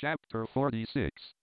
Chapter 46.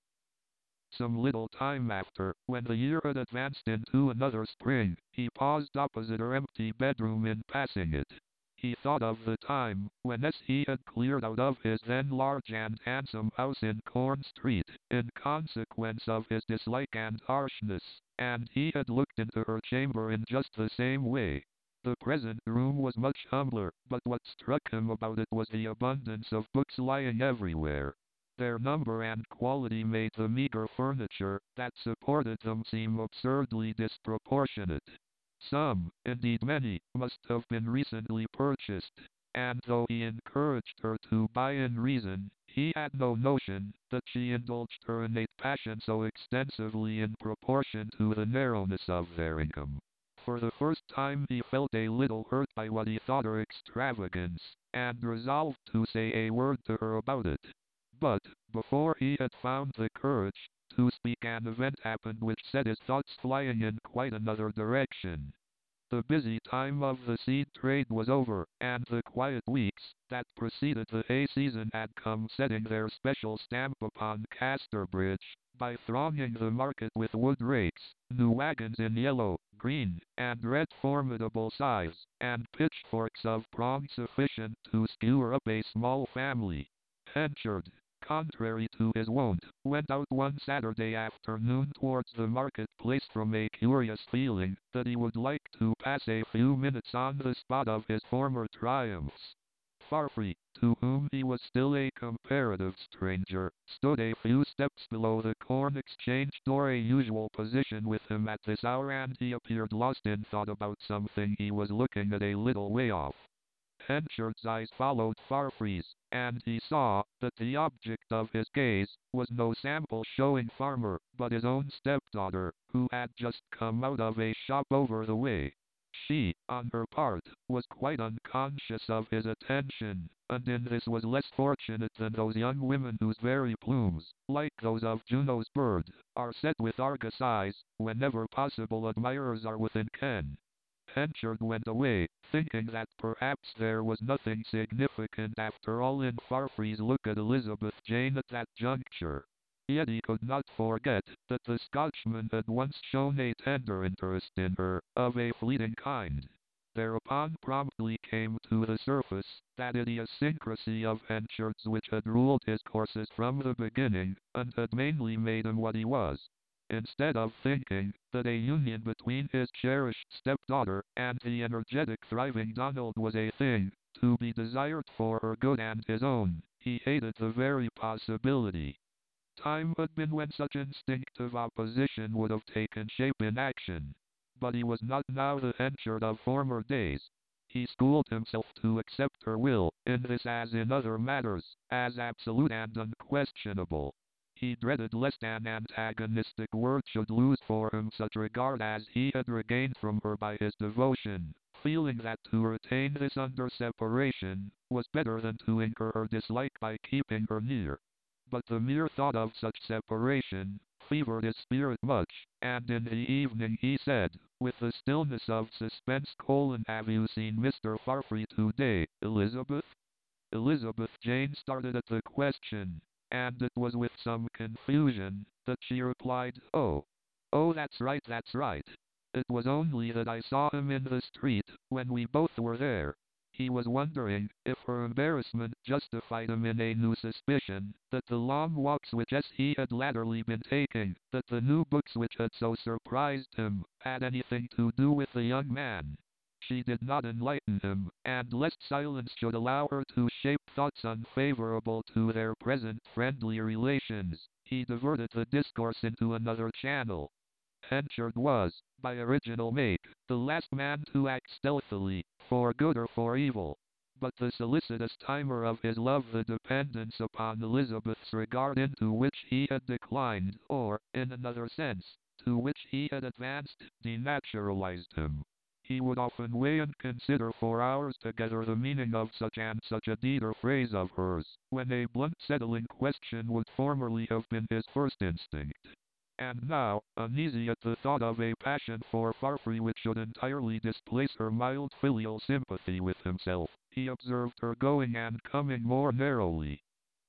Some little time after, when the year had advanced into another spring, he paused opposite her empty bedroom in passing it. He thought of the time when he had cleared out of his then large and handsome house in Corn Street, in consequence of his dislike and harshness, and he had looked into her chamber in just the same way. The present room was much humbler, but what struck him about it was the abundance of books lying everywhere. Their number and quality made the meager furniture that supported them seem absurdly disproportionate. Some, indeed many, must have been recently purchased, and though he encouraged her to buy in reason, he had no notion that she indulged her innate passion so extensively in proportion to the narrowness of their income. For the first time he felt a little hurt by what he thought her extravagance, and resolved to say a word to her about it. But, before he had found the courage to speak, an event happened which set his thoughts flying in quite another direction. The busy time of the seed trade was over, and the quiet weeks that preceded the hay season had come, setting their special stamp upon Casterbridge by thronging the market with wood rakes, new wagons in yellow, green, and red formidable size, and pitchforks of prong sufficient to skewer up a small family. Henchard, contrary to his wont, went out one Saturday afternoon towards the market-place from a curious feeling that he would like to pass a few minutes on the spot of his former triumphs. Farfree, to whom he was still a comparative stranger, stood a few steps below the Corn Exchange door, a usual position with him at this hour, and he appeared lost in thought about something he was looking at a little way off. Henchard's eyes followed Farfree's, and he saw that the object of his gaze was no sample showing farmer, but his own stepdaughter, who had just come out of a shop over the way. She, on her part, was quite unconscious of his attention, and in this was less fortunate than those young women whose very plumes, like those of Juno's bird, are set with Argus eyes, whenever possible admirers are within ken. Henchard went away, thinking that perhaps there was nothing significant after all in Farfree's look at Elizabeth Jane at that juncture. Yet he could not forget that the Scotchman had once shown a tender interest in her, of a fleeting kind. Thereupon promptly came to the surface that idiosyncrasy of Henchard's which had ruled his courses from the beginning, and had mainly made him what he was. Instead of thinking that a union between his cherished stepdaughter and the energetic, thriving Donald was a thing to be desired for her good and his own, he hated the very possibility. Time had been when such instinctive opposition would have taken shape in action. But he was not now the Henchard of former days. He schooled himself to accept her will, in this as in other matters, as absolute and unquestionable. He dreaded lest an antagonistic word should lose for him such regard as he had regained from her by his devotion, feeling that to retain this under separation was better than to incur her dislike by keeping her near. But the mere thought of such separation fevered his spirit much, and in the evening he said, with the stillness of suspense, "Have you seen Mr. Farfree today, Elizabeth?" Elizabeth Jane started at the question, and it was with some confusion that she replied, "Oh, that's right, that's right. It was only that I saw him in the street when we both were there." He was wondering if her embarrassment justified him in a new suspicion that the long walks which he had latterly been taking, that the new books which had so surprised him, had anything to do with the young man. She did not enlighten him, and lest silence should allow her to shape thoughts unfavorable to their present friendly relations, he diverted the discourse into another channel. Henchard was, by original make, the last man to act stealthily, for good or for evil. But the solicitous timer of his love, the dependence upon Elizabeth's regard into which he had declined, or, in another sense, to which he had advanced, denaturalized him. He would often weigh and consider for hours together the meaning of such and such a deed or phrase of hers, when a blunt settling question would formerly have been his first instinct. And now, uneasy at the thought of a passion for Farfree which should entirely displace her mild filial sympathy with himself, he observed her going and coming more narrowly.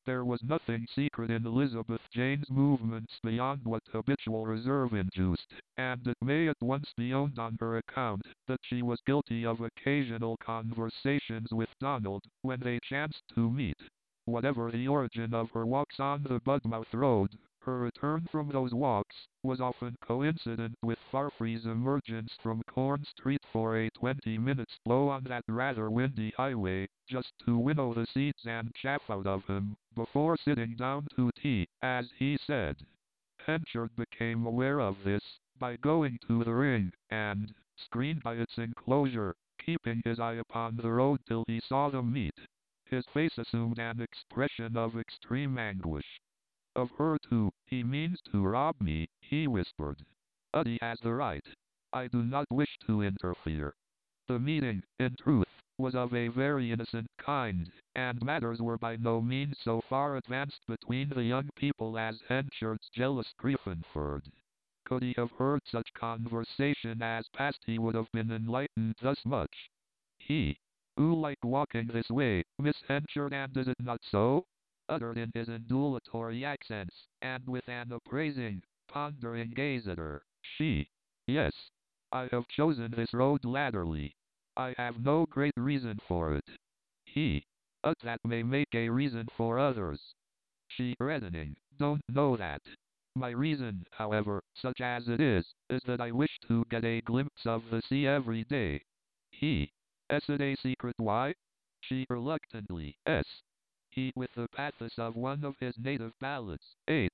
There was nothing secret in Elizabeth Jane's movements beyond what habitual reserve induced, and it may at once be owned on her account that she was guilty of occasional conversations with Donald when they chanced to meet. Whatever the origin of her walks on the Budmouth Road, her return from those walks was often coincident with Farfrey's emergence from Corn Street for a 20-minute blow on that rather windy highway, just to winnow the seeds and chaff out of him, before sitting down to tea, as he said. Henchard became aware of this by going to the ring, and, screened by its enclosure, keeping his eye upon the road till he saw them meet. His face assumed an expression of extreme anguish. Of her too, he means to rob me, he whispered. He has the right. I do not wish to interfere. The meeting, in truth, was of a very innocent kind, and matters were by no means so far advanced between the young people as Henchard's jealous grief inferred. Could he have heard such conversation as passed, he would have been enlightened thus much. He, who liked walking this way, Miss Henchard, and is it not so? Uttered in his indulatory accents, and with an appraising, pondering gaze at her. She. Yes. I have chosen this road latterly. I have no great reason for it. He. That may make a reason for others. She, reddening. Don't know that. My reason, however, such as it is that I wish to get a glimpse of the sea every day. He. Is it a secret why? She, reluctantly. S. He, with the pathos of one of his native ballads.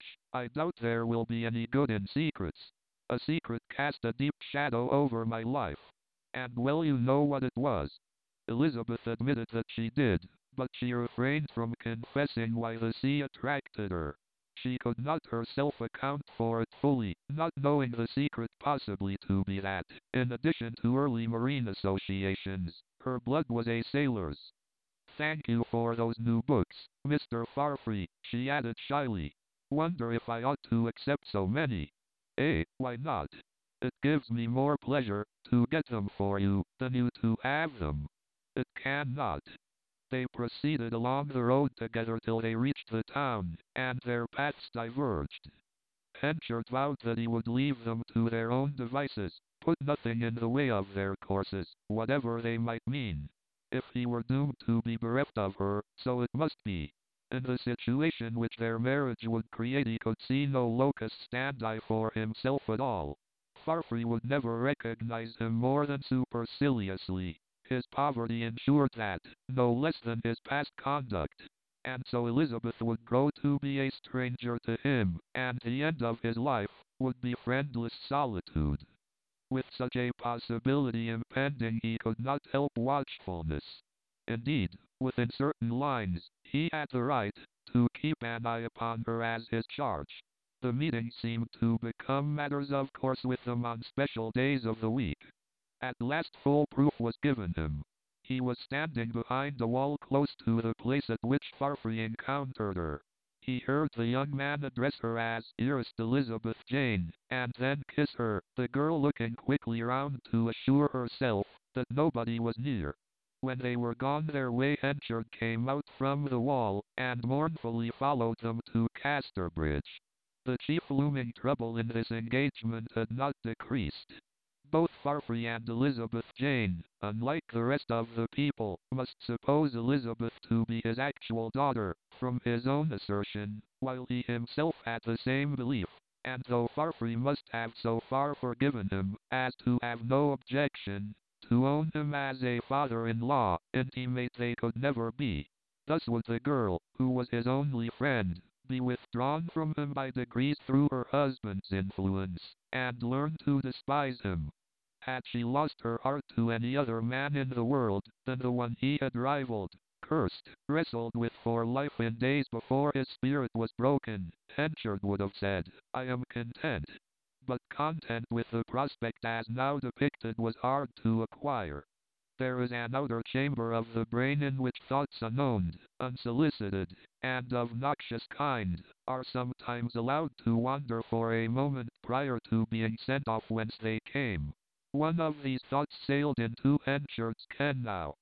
I doubt there will be any good in secrets. A secret cast a deep shadow over my life. And well you know what it was. Elizabeth admitted that she did, but she refrained from confessing why the sea attracted her. She could not herself account for it fully, not knowing the secret possibly to be that, in addition to early marine associations, her blood was a sailor's. Thank you for those new books, Mr. Farfrey, she added shyly. Wonder if I ought to accept so many. Why not? It gives me more pleasure to get them for you than you to have them. It cannot. They proceeded along the road together till they reached the town, and their paths diverged. Henchard vowed that he would leave them to their own devices, put nothing in the way of their courses, whatever they might mean. If he were doomed to be bereft of her, so it must be. In the situation which their marriage would create, he could see no locus standi for himself at all. Farfrey would never recognize him more than superciliously. His poverty ensured that, no less than his past conduct. And so Elizabeth would grow to be a stranger to him, and the end of his life would be friendless solitude. With such a possibility impending, he could not help watchfulness. Indeed, within certain lines, he had the right to keep an eye upon her as his charge. The meeting seemed to become matters of course with them on special days of the week. At last full proof was given him. He was standing behind the wall close to the place at which Farfrey encountered her. He heard the young man address her as "Dearest Elizabeth Jane," and then kiss her, the girl looking quickly round to assure herself that nobody was near. When they were gone their way, Henchard came out from the wall, and mournfully followed them to Casterbridge. The chief looming trouble in this engagement had not decreased. Both Farfrey and Elizabeth Jane, unlike the rest of the people, must suppose Elizabeth to be his actual daughter, from his own assertion, while he himself had the same belief, and though Farfrey must have so far forgiven him as to have no objection to own him as a father-in-law, intimate they could never be. Thus would the girl, who was his only friend, be withdrawn from him by degrees through her husband's influence, and learn to despise him. Had she lost her heart to any other man in the world than the one he had rivaled, cursed, wrestled with for life in days before his spirit was broken, Henchard would have said, I am content. But content with the prospect as now depicted was hard to acquire. There is an outer chamber of the brain in which thoughts unknown, unsolicited, and of noxious kind, are sometimes allowed to wander for a moment prior to being sent off whence they came. One of these thoughts sailed into Henchard's ken now.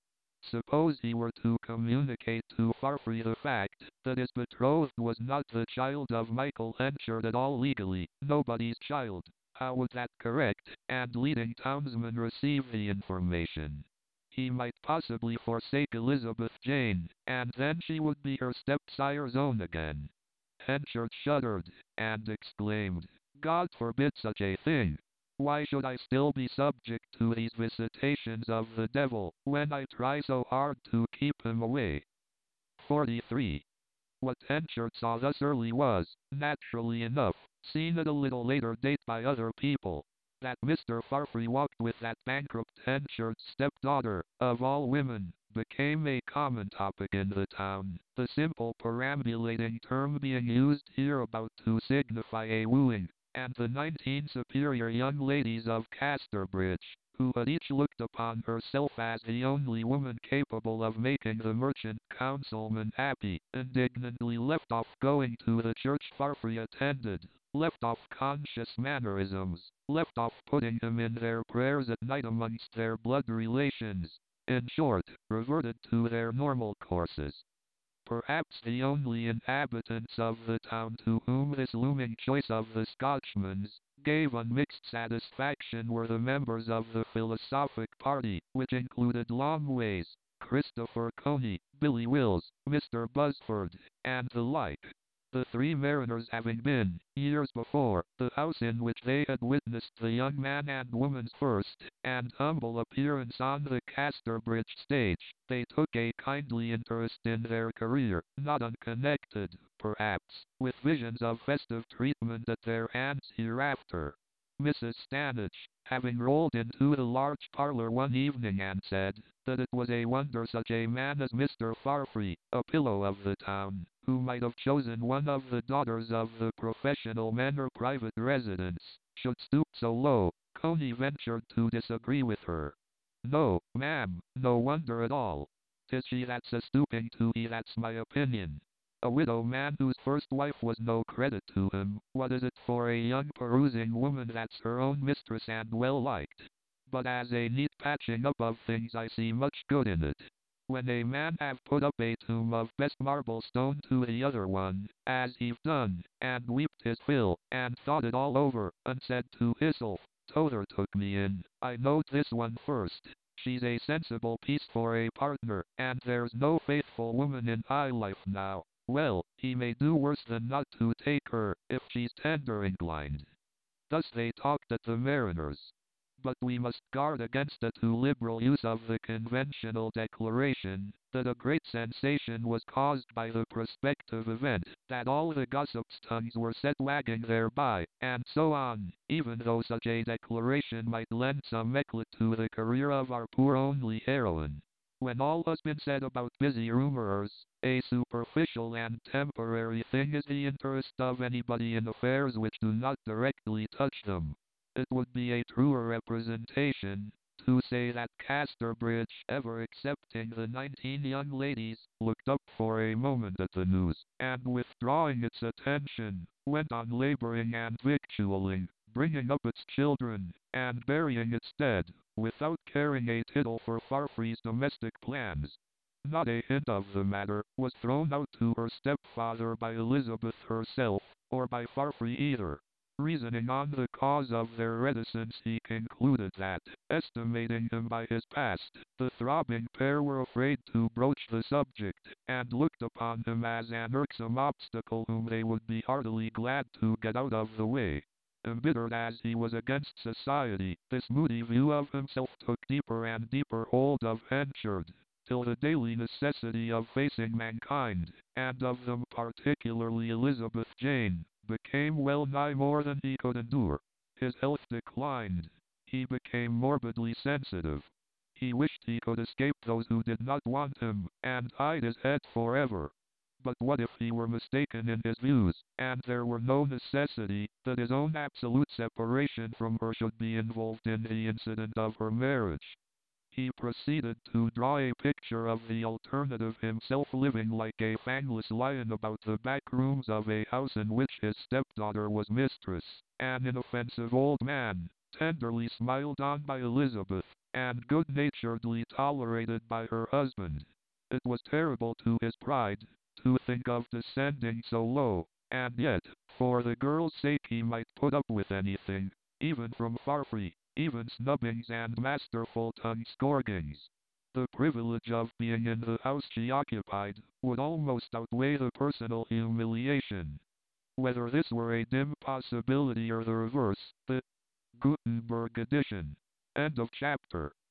Suppose he were to communicate to Farfree the fact that his betrothed was not the child of Michael Henchard at all legally, nobody's child. How would that correct and leading townsman receive the information? He might possibly forsake Elizabeth Jane, and then she would be her stepsire's own again. Henchard shuddered, and exclaimed, God forbid such a thing! Why should I still be subject to these visitations of the devil, when I try so hard to keep him away? 43. What Henchard saw thus early was, naturally enough, seen at a little later date by other people. That Mr. Farfree walked with that bankrupt Henchard's stepdaughter, of all women, became a common topic in the town, the simple perambulating term being used here about to signify a wooing, and the 19 superior young ladies of Casterbridge, who had each looked upon herself as the only woman capable of making the merchant councilman happy, indignantly left off going to the church Farfree attended, left off conscious mannerisms, left off putting him in their prayers at night amongst their blood relations, in short, reverted to their normal courses. Perhaps the only inhabitants of the town to whom this looming choice of the Scotchman's gave unmixed satisfaction were the members of the philosophic party, which included Longways, Christopher Coney, Billy Wills, Mr. Busford, and the like. The three mariners having been, years before, the house in which they had witnessed the young man and woman's first and humble appearance on the Casterbridge stage, they took a kindly interest in their career, not unconnected, perhaps, with visions of festive treatment at their hands hereafter. Mrs. Stanage, having rolled into the large parlor one evening and said that it was a wonder such a man as Mr. Farfree, a pillow of the town, who might have chosen one of the daughters of the professional men or private residence, should stoop so low, Coney ventured to disagree with her. No, ma'am, no wonder at all. 'Tis she that's a stooping to he, that's my opinion. A widow man whose first wife was no credit to him, what is it for a young perusing woman that's her own mistress and well liked? But as a neat patching up of things I see much good in it. When a man have put up a tomb of best marble stone to the other one, as he've done, and weeped his fill, and thought it all over, and said to hisself, Tother took me in, I knowed this one first. She's a sensible piece for a partner, and there's no faithful woman in high life now. Well, he may do worse than not to take her, if she's tender inclined. Thus they talked at the Mariners. But we must guard against a too liberal use of the conventional declaration that a great sensation was caused by the prospective event, that all the gossips' tongues were set wagging thereby, and so on, even though such a declaration might lend some éclat to the career of our poor only heroine. When all has been said about busy rumorers, a superficial and temporary thing is the interest of anybody in affairs which do not directly touch them. It would be a truer representation to say that Casterbridge, ever excepting the 19 young ladies, looked up for a moment at the news, and withdrawing its attention, went on laboring and victualling, bringing up its children, and burying its dead, without caring a tittle for Farfree's domestic plans. Not a hint of the matter was thrown out to her stepfather by Elizabeth herself, or by Farfree either. Reasoning on the cause of their reticence, he concluded that, estimating him by his past, the throbbing pair were afraid to broach the subject, and looked upon him as an irksome obstacle whom they would be heartily glad to get out of the way. Embittered as he was against society, this moody view of himself took deeper and deeper hold of Henchard, till the daily necessity of facing mankind, and of them particularly Elizabeth Jane, became well nigh more than he could endure. His health declined. He became morbidly sensitive. He wished he could escape those who did not want him, and hide his head forever. But what if he were mistaken in his views, and there were no necessity that his own absolute separation from her should be involved in the incident of her marriage? He proceeded to draw a picture of the alternative, himself living like a fangless lion about the back rooms of a house in which his stepdaughter was mistress, an inoffensive old man, tenderly smiled on by Elizabeth, and good-naturedly tolerated by her husband. It was terrible to his pride to think of descending so low, and yet, for the girl's sake he might put up with anything, even from Farfree, even snubbings and masterful tongue-scourgings. The privilege of being in the house she occupied would almost outweigh the personal humiliation. Whether this were a dim possibility or the reverse, the Gutenberg edition. End of chapter.